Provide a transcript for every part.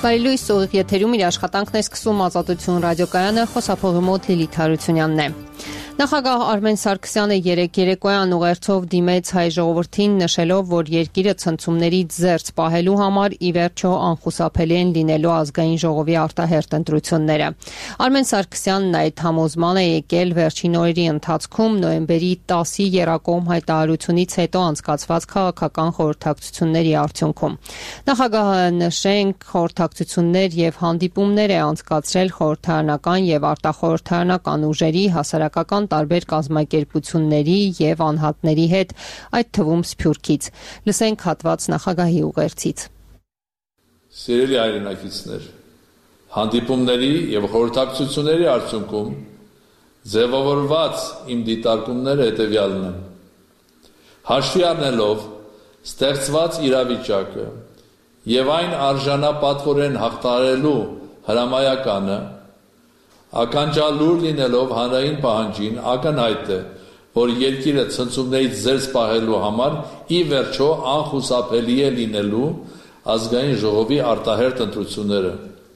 Բարելույս ուղիղ եթերում իր աշխատանքն է սկսում Ազատություն ռադիոկայանը, խոսափողի մոտ Լիլիթ Հարությունյանն է։ Նախագահ Արմեն Սարգսյանը երեկոյան ուղերձով դիմեց հայ ժողովրդին նշելով, որ երկիրը ցնցումներից զերծ պահելու համար ի վերջո անխուսափելի են լինելու ազգային ժողովի արտահերթ ընտրությունները։ Արմեն Սարգսյանն այդ համոզման է եկել վերջին օրերի ընթացքում նոյեմբերի 10-ի եռակողմ հայտարարությունից հետո անցկացված քաղաքական խորհրդակցությունների արդյունքում։ Նախագահը նշենք խորհրդակցություններ եւ հանդիպումներ է անցկացրել խորհրդարանական եւ արտախորհրդարանական ուժերի հասարակական տարբեր կազմակերպությունների եւ անհատների հետ, այդ թվում Սփյուռքից։ Լսենք հատված նախագահի ուղերձից։ Սիրելի հայրենակիցներ, հանդիպումների եւ խորհրդակցությունների արդյունքում ձևավորված իմ դիտարկումները հետեւյալն են. հաշվի առնելով ստեղծված իրավիճակը եւ այն արժանապատվորեն հաղթահարելու հրամայականը, ականջալուր լինելով հանրային պահանջին, ակնհայտ է, որ երկիրը ցնցումներից զերծ պահելու համար ի վերջո անխուսափելի է լինելու ազգային ժողովի արտահերթ ընտրությունները։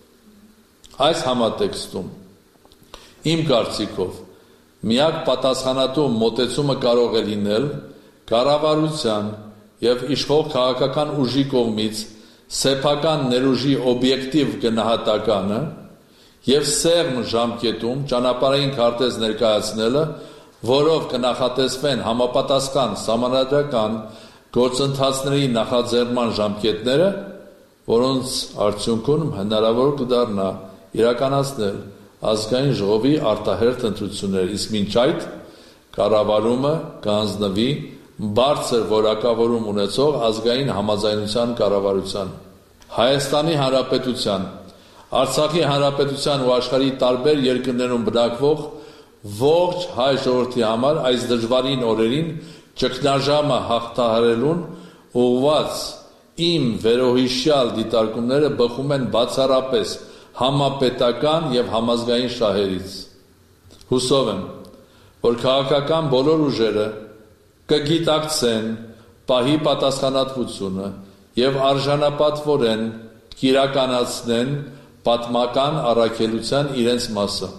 Այս համատեքստում իմ կարծիքով միակ պատասխանատու մոտեցումը կարող է լինել կառավարության եւ իշխող քաղաքական ուժի կողմից սեփական ներուժի օբյեկտիվ գնահատականը եւ սեղմ ժամկետում ճանապարհային քարտեզ ներկայացնելը, որով կնախատեսվեն համապատասխան սահմանադրական գործընթացների նախաձեռնման ժամկետները, որոնց արդյունքում հնարավոր կդառնա իրականացնել ազգային ժողովի արտահերթ ընտրություններ, իսկ մինչ այդ կառավարումը կհանձնվի բարձր որակավորում ունեցող ազգային համաձայնության կառավարության։ Հայաստանի Հանրապետության, Արցախի Հանրապետության ու աշխարհի տարբեր երկրներում բնակվող ողջ հայ ժողովրդի համար այս դժվարին օրերին ճգնաժամը հաղթահարելուն ուղղված իմ վերոհիշյալ դիտարկումները բխում են բացառապես համապետական եւ համազգային շահերից։ Հուսով եմ, որ քաղաքական բոլոր ուժերը կգիտակցեն պահի պատասխանատվությունը եւ արժանապատվորեն կիրականացնեն պատմական առաքելության իրենց մասը։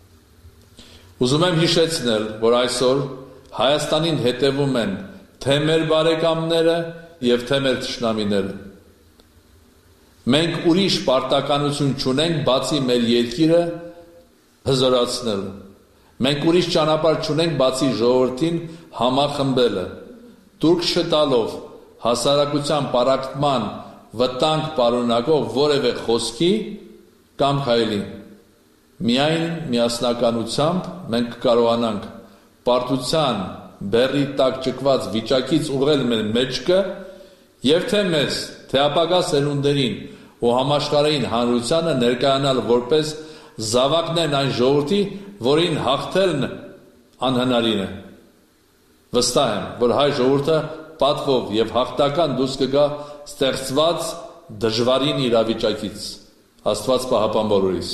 Ուզում եմ հիշեցնել, որ այսօր Հայաստանին հետևում են թե մեր բարեկամները եւ թե մեր թշնամիները։ Մենք ուրիշ պարտականություն չունենք, բացի մեր երկիրը հզորացնելը։ Մենք ուրիշ ճանապարհ չունենք, բացի ժողովրդին համախմբելը, տուրք չտալով հասարակության պառակտման վտանգ պարունակող որևէ խոսքի կամ քայլի։ Միայն միասնականությամբ մենք կարողանանք պարտության բեռի տակ ճկված վիճակից ուղղել մեր մեջքը եւ թե մեզ, թե ապագա սերունդերին ու համաշխարհային հանրությանը ներկայանալ որպես զավակներն այն ժողովրդի, որին հաղթելն անհնարին է։ Վստահ եմ, որ հայ ժողովուրդը պատվով եւ հաղթական դուրս կգա ստեղծված դժվարին իրավիճակից։ Աստված պահապան բոլորիս։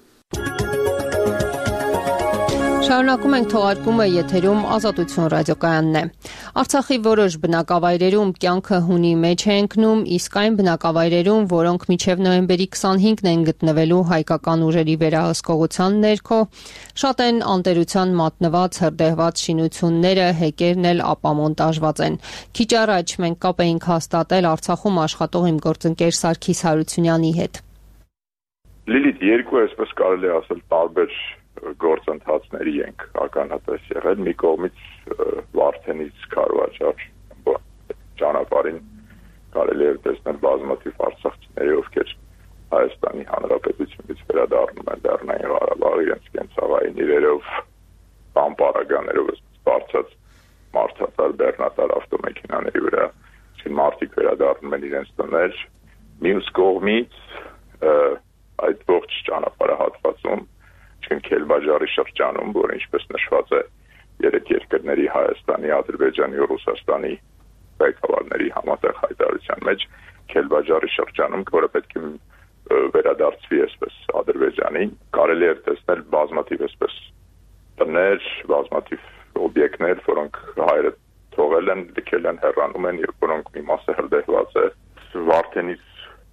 Շարունակում ենք թողարկումը եթերում Ազատություն ռադիոկայանն է։ Արցախի որոշ բնակավայրերում կյանքը հունի մեջ է ընկնում, իսկ այն բնակավայրերում, որոնք մինչև նոյեմբերի 25-ն են գտնվելու հայկական ուժերի վերահսկողության ներքո, շատ են անտերության մատնված հրդեհված շինությունները, հեկերն էլ ապամոնտաժված են։ Քիչ առաջ մենք կապ էինք հաստատել Արցախում աշխատող իմ գործընկեր Սարգիս Հարությունյանի հետ։ Լիլիթ, երկու այսպես կարելի ասել տարբեր գործընթացների ենք ականատես եղել։ Մի կողմից Վարդենից Քարվաճար ճանապարհին կարելի է տեսնել բազմաթիվ արցախցիների, ովքեր Հայաստանի Հանրապետությունից վերադառնում են Լեռնային Ղարաբաղ իրենց կենցաղային իրերով, ամպարականներով բարձած մարդատար, բեռնատար ավտոմեքենաների վրա, մարդիկ վերադառնում են իրենց տներ։ Մյուս կողմից այդ ողջ ճանապարհահատվածում Քելբաջարի շրջանում, որը ինչպես նշված է երեք երկրների Հայաստանի, Ադրբեջանի ու Ռուսաստանի ղեկավարների համատեղ հայտարարության մեջ, Քելբաջարի շրջանում, որը պետք է վերադարձվի այսպես Ադրբեջանին, կարելի է տեսնել բազմաթիվ այսպես տներ, բազմաթիվ օբյեկտներ, որոնք հայերը թողել են, լքել են, հեռանում են, եւ որոնք մի մասը հրդեհված է Վարդենից Քարվաճ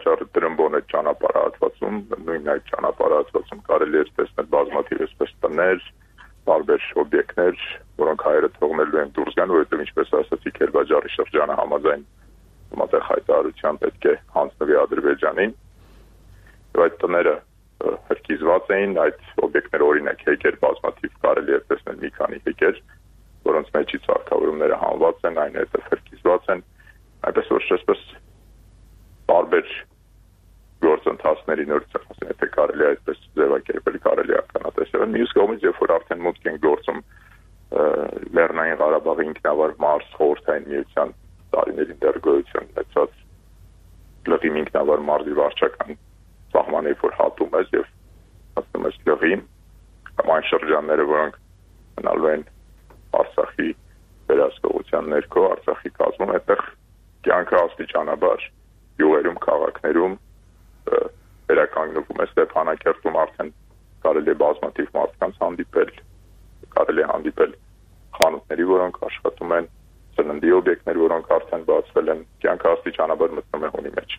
պատճառը տրմբոն այդ ճանապարհատվածում, նույն այդ ճանապարհատվածում կարելի է տեսնել բազմաթիվ այսպես տներ, տարբեր օբյեկտներ, որոնք հայերը թողնելու են դուրս գան, որովհետև ինչպես ասացի, Քերբաջարի շրջանը համաձայն համատեղ հայտարարության պետք է հանձնվի Ադրբեջանին։ Եվ այդ տները հրկիզված էին, այդ օբյեկտները օրինակ հեկեր բազմաթիվ կարելի է տեսնել մի քանի հեկեր, որոնց մեջից արկավորումները հանված են, այնուհետև հրկիզված են, այնպես որ այսպես տարբեր գործընթացների նոր ծախսեն, եթե կարելի է այդպես ձևակերպել, կարելի է ականատեսել։ Մյուս կողմից, երբ որ արդեն մուտք են գործում Լեռնային Ղարաբաղի ինքնավար մարզ խորհրդային միության տարիներին դեռ գոյություն ունեցած լղիմ ինքնավար մարզի վարչական սահմանը որ հատում ես եւ հասնում ես լղին, կամ այն շրջանները, որոնք մնալու են Արցախի վերահսկողության ներքո, Արցախի կազմում, այդտեղ կյանքը աստիճանաբար յուղերում, քաղաքներում վերականգնվում է։ Ստեփանակերտում արդեն կարելի է բազմաթիվ մարդկանց հանդիպել, կարելի է հանդիպել խանութների, որոնք աշխատում են, սննդի օբյեկտներ, որոնք արդեն բացվել են, կյանքը աստիճանաբար մտնում է հունի մեջ։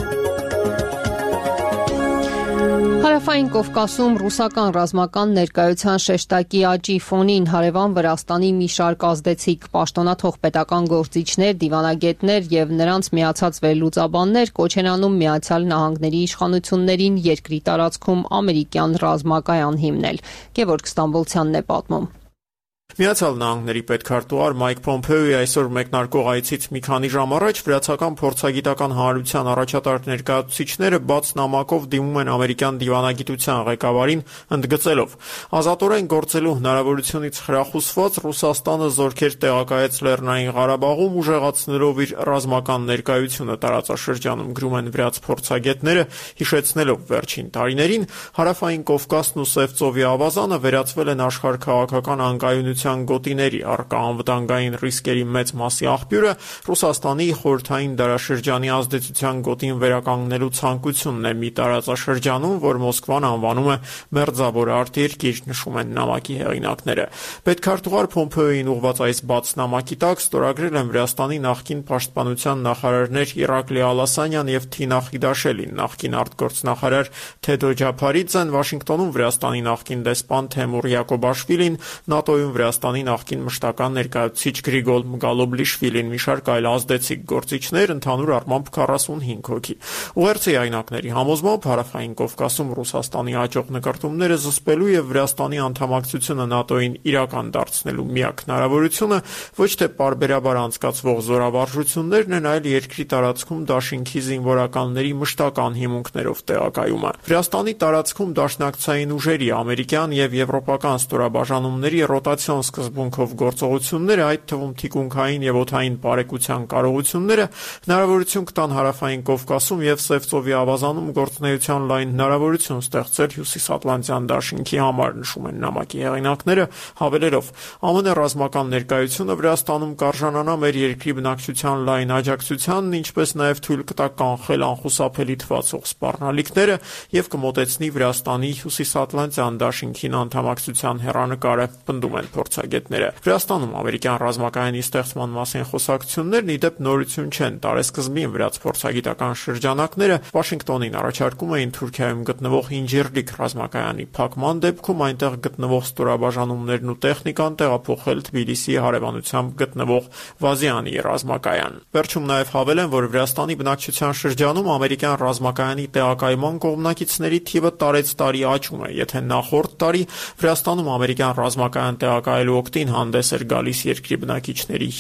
Հարավային Կովկասում ռուսական ռազմական ներկայության շեշտակի աճի ֆոնին հարևան Վրաստանի մի շարք ազդեցիկ պաշտոնաթող պետական գործիչներ, դիվանագետներ եւ նրանց միացած վերլուծաբաններ կոչ են անում Միացյալ Նահանգների իշխանություններին երկրի տարածքում ամերիկյան ռազմակայան հիմնել։ Գևորգ Ստամբոլցյանն է պատմում։ Միացյալ Նահանգների պետքարտուղար Մայք Պոմպեոյի այսօր մեկնարկող այցից մի քանի ժամ առաջ վրացական փորձագիտական հանրության առաջատար ներկայացուցիչները բաց նամակով դիմում են ամերիկյան դիվանագիտության ղեկավարին, ընդգծելով. ազատորեն գործելու հնարավորությունից խրախուսված Ռուսաստանը զորքեր տեղակայեց Լեռնային Ղարաբաղում, ուժեղացնելով իր ռազմական ներկայությունը տարածաշրջանում, գրում են վրաց փորձագետները, հիշեցնելով վերջին տարիներին Հարավային Կովկասն ու Սևծովի ավազանը վերածվել են աշխարհաքաղաքական անկայունության գոտիների, առկա անվտանգային ռիսկերի մեծ մասի աղբյուրը Ռուսաստանի խորհրդային դարաշրջանի ազդեցության գոտին վերականգնելու ցանկությունն է մի տարածաշրջանում, որ Մոսկվան անվանում է մերձավոր արտերկիր, նշում են նամակի հեղինակները։ Պետքարտուղար Պոմպեոյին ուղղված այս բաց նամակի տակ ստորագրել են Վրաստանի նախկին պաշտպանության նախարարներ Իրակլի Ալասանյան եւ Թինա Խիդաշելին, նախկին արտգործնախարար Թեդո Ջափարիձեն, Վաշինգտոնում Վրաստանի նախկին դեսպան Թեմուր Յակոբաշվիլին, ՆԱՏՕ-ում Վրաստանի նախկին մշտական ներկայացուցիչ Գրիգոլ Մգալոբլիշվիլին, մի շարք այլ ազդեցիկ գործիչներ, ընդհանուր առմամբ 45 հոգի։ Ուղերձի այնակների համոզմամբ Հարավային Կովկասում Ռուսաստանի աճող նկարտումները զսպելու եւ Վրաստանի անդամակցությունը ՆԱՏՕ-ին իրական դարձնելու միակ հնարավորությունը ոչ թե պարբերաբար անցկացվող զորավարժություններն են, այլ երկրի տարածքում դաշինքի զինվորականների մշտական հիմունքներով տեղակայումը։ Վրաստանի տարածքում դաշնակցային ուժերի, ամերիկյան եւ եվրոպական ստորաբաժանումների ռոտացիոն սկզբունքով գործողությունները, այդ թվում թիկունքային եւ օդային բարեկության կարողությունները հնարավորություն կտան Հարավային Կովկասում եւ Սևծովի ավազանում գործունեության լայն հնարավորություն ստեղծել Հյուսիսատլանտյան դաշինքի համար, նշում են նամակի հեղինակները, հավելելով. ԱՄՆ ռազմական ներկայությունը Վրաստանում կարժանանա մեր երկրի բնակչության լայն աջակցությանն, ինչպես նաեւ թույլ կտա կանխել անխուսափելի թվացող սպառնալիքները եւ կմոտեցնի Վրաստանի Հյուսիսատլանտյան դաշինքին անդամակցության հեռանկարը, պնդում են փորձագետները։ Վրաստանում ամերիկյան ռազմակայանի ստեղծման մասին խոսակցություններն ի դեպ նորություն չեն։ Տարեսկզբին վրաց փորձագիտական շրջանակները Վաշինգտոնին առաջարկում էին Թուրքիայում գտնվող Ինջիրլիկ ռազմակայանի փակման դեպքում այնտեղ գտնվող ստորաբաժանումներն ու տեխնիկան տեղափոխել Թբիլիսիի հարևանությամբ գտնվող Վազիանի ռազմակայան։ Վերջում նաև հավելեն, որ Վրաստանի բնակչության շրջանում ամերիկյան ռազմակայանի տեղակայման կողմնակիցների թիվը տարեցտարի աճում է։ Եթե նախորդ տարի Վրաստանում ամերիկյան ռազմակայան տեղակայելու օգտին հանդես էր գալիս երկրի բնակիչների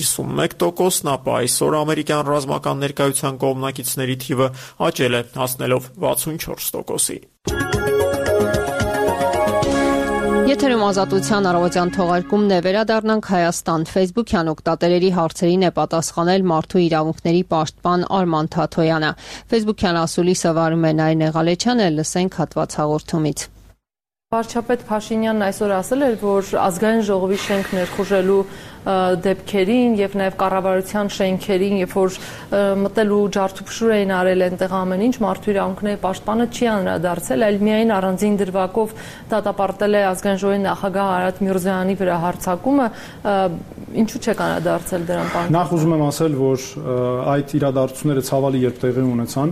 51%, ապա այսօր ամերիկյան ռազմական ներկայության կողմնակիցների թիվը աճել է, հասնելով 64%-ի։ Եթերում Ազատության առավոտյան թողարկումն է, վերադառնանք Հայաստան։ Facebook-յան օգտատերերի հարցերին է պատասխանել մարդու իրավունքների պաշտպան Արման Թաթոյանը։ Facebook-յան ասուլիսը վարում է Նարինե Ղալեչյանը, լսենք հատված հաղորդումից։ Վարչապետ Փաշինյանն այսօր ասել էր, որ ազգային ժողովի շենք ներխուժելու դեպքերին եւ նաեւ կառավարության շենքերին, երբ որ մտելու ջարդուփշուր էին արել այնտեղ ամեն ինչ, մարդու իրավունքների պաշտպանը չի անդրադարձել, այլ միայն առանձին դրվագով դատապարտել է ազգային ժողովի նախագահ Արարատ Միրզոյանի վրա հարձակումը, ինչու՞ չեք անդրադարձել դրան պարոն։ Նախ ուզում եմ ասել, որ այդ իրադարձությունները ցավալի երբ տեղի ունեցան,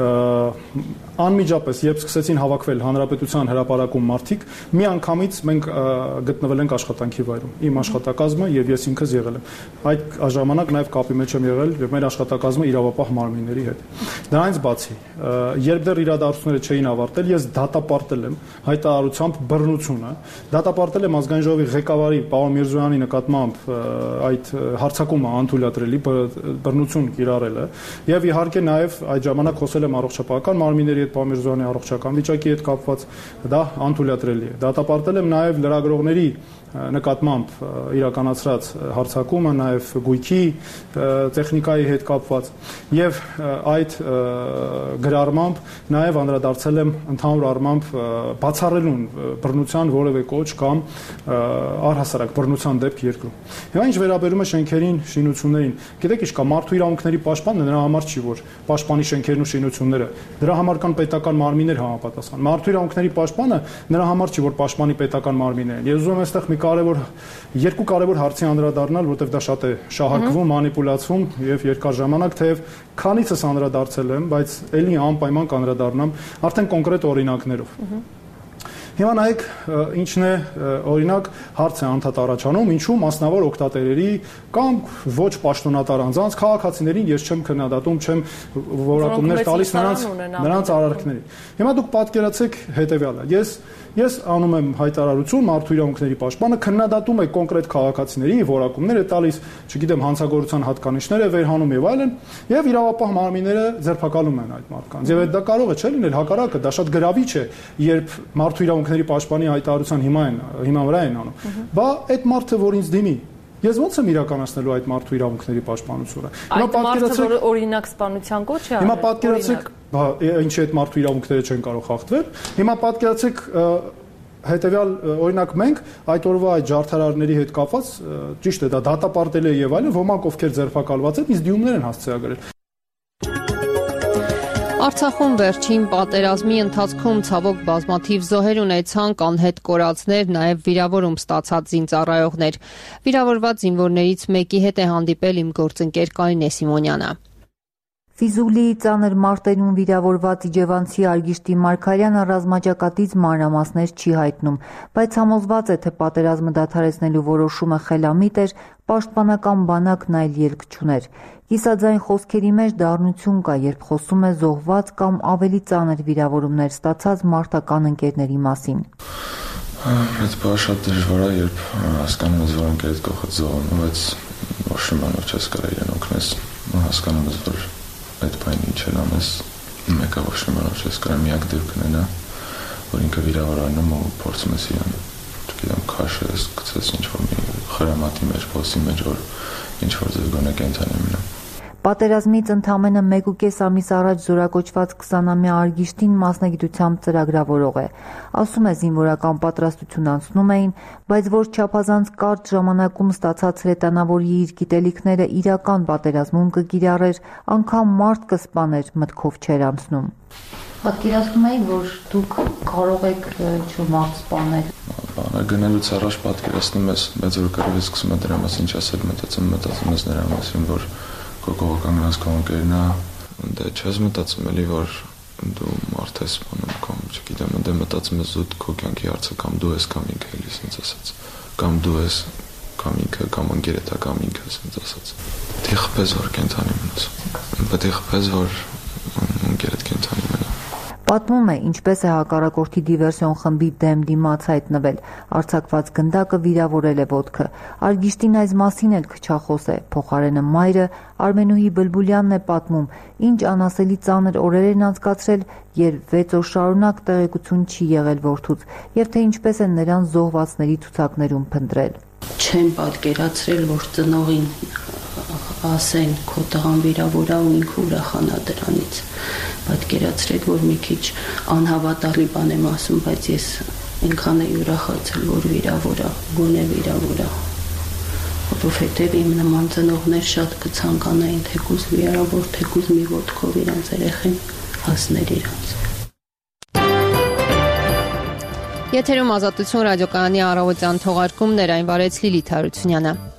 անմիջապես երբ սկսեցին հավաքվել հանրապետության հրապարակում մարդիկ, միանգամից մենք գտնվել ենք աշխատանքի վայրում։ Իմ աշխատակազմը եւ ես ինքս եղել եմ։ Այդ ժամանակ նաեւ կապի մեջ եմ եղել եւ մեր աշխատակազմը իրավապահ մարմինների հետ։ Դրանից բացի, երբ դեռ իրադարձությունները չէին ավարտել, ես դատապարտել եմ հայտարարությամբ բռնությունը, դատապարտել եմ ազգային ժողովի ղեկավարի պարոն Միրզոյանի նկատմամբ այդ հարձակումը անթույլատրելի բռնություն կիրառելը եւ իհարկե նաեւ այդ ժամանակ խոսել եմ առողջապահական մարմինների հետ պարոն Միրզոյանի առողջական վիճակի հետ կապված, դա անթույլատրելի է։ Դատապարտել եմ նաեւ լրագրողների նկատմամբ իրականացրած հարձակումը, նաև գույքի տեխնիկայի հետ կապված եւ այդ գրառմամբ նաև անդրադարձել եմ ընդհանուր առմամբ բացառելուն բռնության որևէ կոչ կամ առհասարակ բռնության դեպք երկրում։ Հիմա ինչ վերաբերում է շենքերին, շինություններին, գիտեք ինչ կա, մարդու իրավունքների պաշտպանն նրա համար չի, որ պաշտպանի շենքերն ու շինությունները, դրա համար կան պետական մարմիններ համապատասխան։ Մարդու իրավունքների պաշտպանը նրա համար չի, որ պաշտպանի պետական մարմիններն։ Ես ուզում եմ այստեղ երկու կարևոր հարցի անդրադառնալ, որտեղ դա շատ է շահարկվում, մանիպուլացվում եւ երկար ժամանակ, թեև քանիցս անդրադարձել եմ, բայց ելի անպայման կանդրադառնամ արդեն կոնկրետ օրինակներով։ Հիմա նայեք, ինչն է օրինակ հարց է անդադ առաջանում, ինչու մասնավոր օգտատերերի կամ ոչ պաշտոնատար անձանց քաղաքացիներին ես չեմ քննադատում, չեմ որակումներ տալիս նրանց արարքների։ Հիմա դուք պատկերացեք հետեւյալը. Ես անում եմ հայտարարություն, մարդու իրավունքների պաշտպանը քննադատում է կոնկրետ քաղաքացիների որակումներ է տալիս, չգիտեմ, հանցագործության հատկանիշները վերհանում եւ այլն, եւ իրավապահ մարմինները ձերբակալում են այդ մարդկանց։ Եվ դա կարող է չէ լինել հակառակը, դա շատ գրավիչ է, երբ մարդու իրավունքների պաշտպանի հայտարարության հիման վրա են անում։ Բա այդ մարդը, որ ինձ դիմի, ես ո՞նց եմ իրականացնելու այդ մարդու իրավունքների պաշտպանությունը։ Հիմա պատկերացրեք, որ օրինակ սպանության կոչ է արել։ Հիմա պատկերացրեք, ինչի այդ մարդու իրավունքները չեն կարող խախտվել։ Հիմա պատկերացրեք հետեւյալ օրինակ մենք այդ օրվա այդ ջարդարարների հետ կապված ճիշտ է դա դատապարտել է եւ այլն, ոմանք ովքեր ձերբակալված են, իսկ դիումներ են հասցեագրել։ Արցախում վերջին պատերազմի ընթացքում ցավոք բազմաթիվ զոհեր ունեցան, անհետ կորածներ, նաև վիրավորում ստացած զինծառայողներ։ Վիրավորված զինվորներից մեկի հետ է հանդիպել իմ գործընկեր Կարինե Սիմոնյանը։ Ֆիզուլիի ծանր մարտերում վիրավորված իջևանցի Արգիշտի Մարգարյանը ռազմաճակատից մանրամասներ չի հայտնում, բայց համոզված է, թե պատերազմը դադարեցնելու որոշումը խելամիտ էր, պաշտպանական բանակն այլ ելք չուներ։ Կիսաձայն խոսքերի մեջ դառնություն կա, երբ խոսում է զոհված կամ ավելի ծանր վիրավորումներ ստացած մարտական ընկերների մասին։ Այդ բանը շատ դժվար է, երբ հասկանում ես, որ ընկերդ կողքդ զոհվում, բայց ոչ իմանալ չես կարող իրեն օգնես, հասկանում ես, որ այդ բանը ինչ էլ անես, մեկը ոչ իմանալ չես կարող, միակ դեպքն է նա, որ ինքը վիրավորանում ու փորձում ես իրան, չգիտեմ, քաշես, գցես ինչ-որ մի խրամատի մեջ, փոսի մեջ, որ ինչ-որ ձև գոնե կենդանի մնա։ Պատերազմից ընդամենը 1.5 ամիս առաջ զորակոչված 20-ամյա Արգիշտին մասնագիտությամբ ծրագրավորող է։ Ասում է, զինվորական պատրաստություն անցնում էին, բայց որ չափազանց կարճ ժամանակում ստացած հրետանավորի իր գիտելիքները իրական պատերազմում կկիրառեր, անգամ մարդ կսպաներ, մտքով չէր անցնում։ Պատկերացնում եք, որ դուք կարող եք ինչ-որ մարդ սպանել։ Գնալուց առաջ պատկերացնում ես, բայց որ կարելի է սկսում է դրա մասին ինչ ասել, մտածում ես նրա մասին, որ կողքը կանգնած քո ընկերն է, դե չես մտածում էլի, որ դու մարդ ես սպանում կամ չգիտեմ, դե մտածում ես զուտ քո կյանքի հարցը կամ դու ես կամ ինքը էլի ասած ասած, կամ դու ես կամ ինքը կամ ընկերդ է կամ ինքը ասած ասած։ Պետք է խփես որ կենթանի մնաս։ Պետք է խփես որ ընկերդ կենթանի մնա։ Պատմում է, ինչպես է հակառակորդի դիվերսիոն խմբի դեմ դիմաց հայտնվել, արձակված գնդակը վիրավորել է ոտքը։ Արգիշտին այս մասին էլ քչախոս է, փոխարենը մայրը Արմենուհի Բլբուլյանն է պատմում, ինչ անասելի ծանր օրեր են անցկացրել, երբ 6 օր շարունակ տեղեկություն չի եղել որդուց, եւ թե ինչպես են նրան զոհվածների ցուցակներում փնտրել։ Չեմ պատկերացրել, որ ծնողին ասեն քո տղան վիրավոր է ու ինքը ուրախանա դրանից։ Պատկերացրեք, որ մի քիչ անհավատալի բան եմ ասում, բայց ես այնքան էի ուրախացել, որ վիրավոր է, գոնե վիրավոր է։ որովհետև իմ նման ծնողներ շատ կցանկանային թեկուզ վիրավոր, թեկուզ մի ոտքով իրանց երեխին հասներ իրանց։ Եթերում Ազատություն ռադիոկայանի առավոտյան թողարկումներ, այն վարեց Լիլիթ Հարությունյանը։